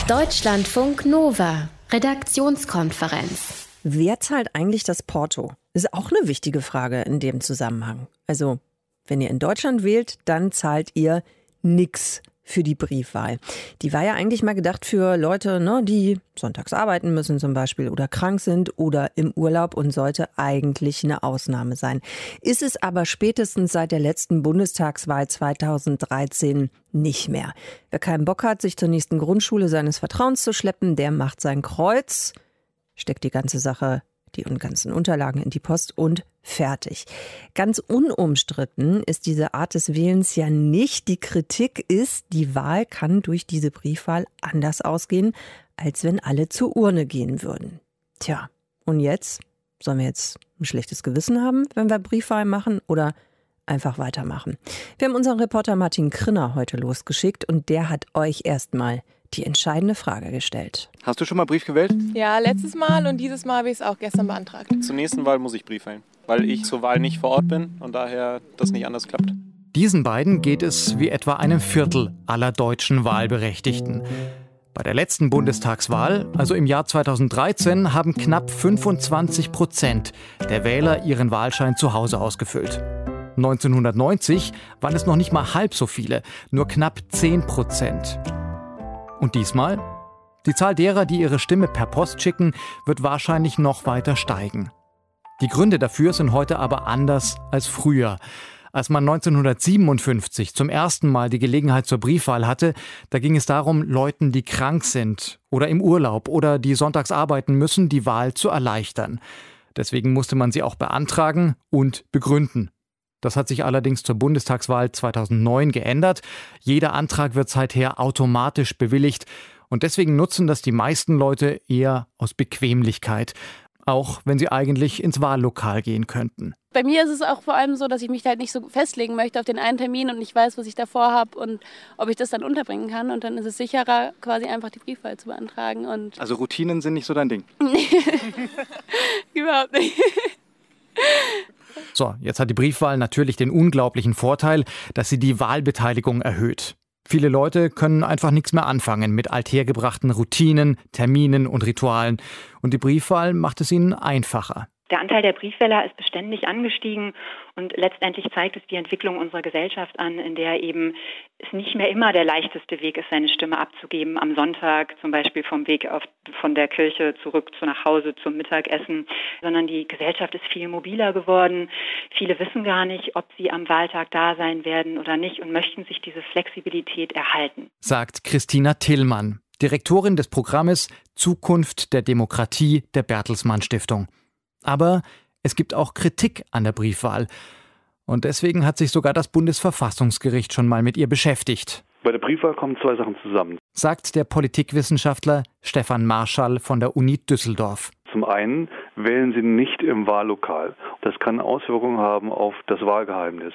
Deutschlandfunk Nova, Redaktionskonferenz. Wer zahlt eigentlich das Porto? Ist auch eine wichtige Frage in dem Zusammenhang. Also, wenn ihr in Deutschland wählt, dann zahlt ihr nix für die Briefwahl. Die war ja eigentlich mal gedacht für Leute, die sonntags arbeiten müssen zum Beispiel oder krank sind oder im Urlaub und sollte eigentlich eine Ausnahme sein. Ist es aber spätestens seit der letzten Bundestagswahl 2013 nicht mehr. Wer keinen Bock hat, sich zur nächsten Grundschule seines Vertrauens zu schleppen, der macht sein Kreuz, steckt die ganzen Unterlagen in die Post und fertig. Ganz unumstritten ist diese Art des Wählens ja nicht. Die Kritik ist, die Wahl kann durch diese Briefwahl anders ausgehen, als wenn alle zur Urne gehen würden. Tja, und jetzt? Sollen wir jetzt ein schlechtes Gewissen haben, wenn wir Briefwahl machen oder einfach weitermachen? Wir haben unseren Reporter Martin Krinner heute losgeschickt und der hat euch erstmal die entscheidende Frage gestellt. Hast du schon mal Brief gewählt? Ja, letztes Mal und dieses Mal habe ich es auch gestern beantragt. Zur nächsten Wahl muss ich Brief wählen, weil ich zur Wahl nicht vor Ort bin und daher das nicht anders klappt. Diesen beiden geht es wie etwa einem Viertel aller deutschen Wahlberechtigten. Bei der letzten Bundestagswahl, also im Jahr 2013, haben knapp 25% der Wähler ihren Wahlschein zu Hause ausgefüllt. 1990 waren es noch nicht mal halb so viele, nur knapp 10%. Und diesmal? Die Zahl derer, die ihre Stimme per Post schicken, wird wahrscheinlich noch weiter steigen. Die Gründe dafür sind heute aber anders als früher. Als man 1957 zum ersten Mal die Gelegenheit zur Briefwahl hatte, da ging es darum, Leuten, die krank sind oder im Urlaub oder die sonntags arbeiten müssen, die Wahl zu erleichtern. Deswegen musste man sie auch beantragen und begründen. Das hat sich allerdings zur Bundestagswahl 2009 geändert. Jeder Antrag wird seither automatisch bewilligt. Und deswegen nutzen das die meisten Leute eher aus Bequemlichkeit. Auch wenn sie eigentlich ins Wahllokal gehen könnten. Bei mir ist es auch vor allem so, dass ich mich halt nicht so festlegen möchte auf den einen Termin und nicht weiß, was ich davor habe und ob ich das dann unterbringen kann. Und dann ist es sicherer, quasi einfach die Briefwahl zu beantragen. Also Routinen sind nicht so dein Ding? Überhaupt nicht. So, jetzt hat die Briefwahl natürlich den unglaublichen Vorteil, dass sie die Wahlbeteiligung erhöht. Viele Leute können einfach nichts mehr anfangen mit althergebrachten Routinen, Terminen und Ritualen. Und die Briefwahl macht es ihnen einfacher. Der Anteil der Briefwähler ist beständig angestiegen und letztendlich zeigt es die Entwicklung unserer Gesellschaft an, in der eben es nicht mehr immer der leichteste Weg ist, seine Stimme abzugeben. Am Sonntag zum Beispiel vom Weg von der Kirche zurück nach Hause zum Mittagessen, sondern die Gesellschaft ist viel mobiler geworden. Viele wissen gar nicht, ob sie am Wahltag da sein werden oder nicht und möchten sich diese Flexibilität erhalten. Sagt Christina Tillmann, Direktorin des Programmes Zukunft der Demokratie der Bertelsmann Stiftung. Aber es gibt auch Kritik an der Briefwahl. Und deswegen hat sich sogar das Bundesverfassungsgericht schon mal mit ihr beschäftigt. Bei der Briefwahl kommen zwei Sachen zusammen. Sagt der Politikwissenschaftler Stefan Marschall von der Uni Düsseldorf. Zum einen wählen Sie nicht im Wahllokal. Das kann Auswirkungen haben auf das Wahlgeheimnis.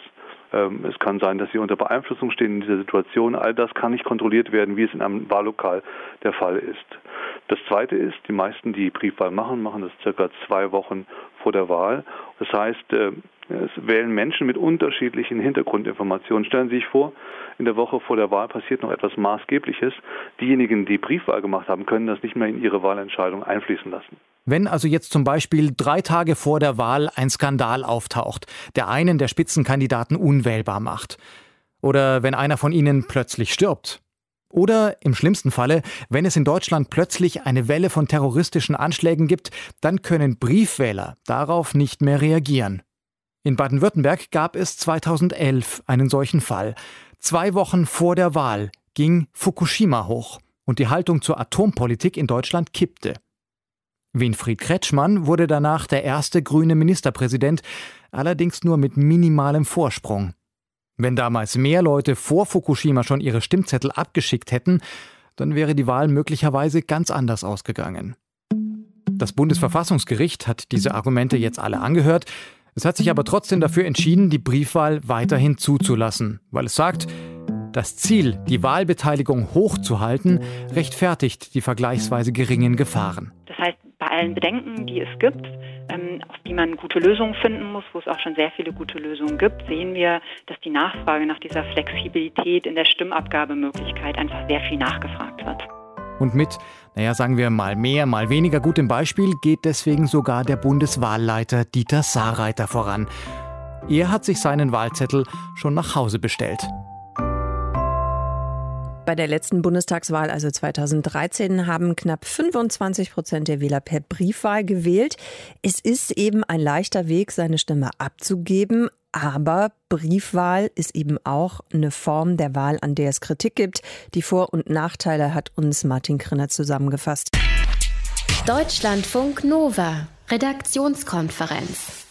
Es kann sein, dass Sie unter Beeinflussung stehen in dieser Situation. All das kann nicht kontrolliert werden, wie es in einem Wahllokal der Fall ist. Das Zweite ist, die meisten, die Briefwahl machen das circa 2 Wochen vor der Wahl. Das heißt, es wählen Menschen mit unterschiedlichen Hintergrundinformationen. Stellen Sie sich vor, in der Woche vor der Wahl passiert noch etwas Maßgebliches. Diejenigen, die Briefwahl gemacht haben, können das nicht mehr in ihre Wahlentscheidung einfließen lassen. Wenn also jetzt zum Beispiel 3 Tage vor der Wahl ein Skandal auftaucht, der einen der Spitzenkandidaten unwählbar macht. Oder wenn einer von ihnen plötzlich stirbt. Oder im schlimmsten Falle, wenn es in Deutschland plötzlich eine Welle von terroristischen Anschlägen gibt, dann können Briefwähler darauf nicht mehr reagieren. In Baden-Württemberg gab es 2011 einen solchen Fall. 2 Wochen vor der Wahl ging Fukushima hoch und die Haltung zur Atompolitik in Deutschland kippte. Winfried Kretschmann wurde danach der erste grüne Ministerpräsident, allerdings nur mit minimalem Vorsprung. Wenn damals mehr Leute vor Fukushima schon ihre Stimmzettel abgeschickt hätten, dann wäre die Wahl möglicherweise ganz anders ausgegangen. Das Bundesverfassungsgericht hat diese Argumente jetzt alle angehört. Es hat sich aber trotzdem dafür entschieden, die Briefwahl weiterhin zuzulassen, weil es sagt, das Ziel, die Wahlbeteiligung hochzuhalten, rechtfertigt die vergleichsweise geringen Gefahren. Das heißt, bei allen Bedenken, die es gibt, auf die man gute Lösungen finden muss, wo es auch schon sehr viele gute Lösungen gibt, sehen wir, dass die Nachfrage nach dieser Flexibilität in der Stimmabgabemöglichkeit einfach sehr viel nachgefragt wird. Und mit, sagen wir mal mehr, mal weniger gutem Beispiel geht deswegen sogar der Bundeswahlleiter Dieter Saarreiter voran. Er hat sich seinen Wahlzettel schon nach Hause bestellt. Bei der letzten Bundestagswahl, also 2013, haben knapp 25% der Wähler per Briefwahl gewählt. Es ist eben ein leichter Weg, seine Stimme abzugeben. Aber Briefwahl ist eben auch eine Form der Wahl, an der es Kritik gibt. Die Vor- und Nachteile hat uns Martin Krinner zusammengefasst. Deutschlandfunk Nova, Redaktionskonferenz.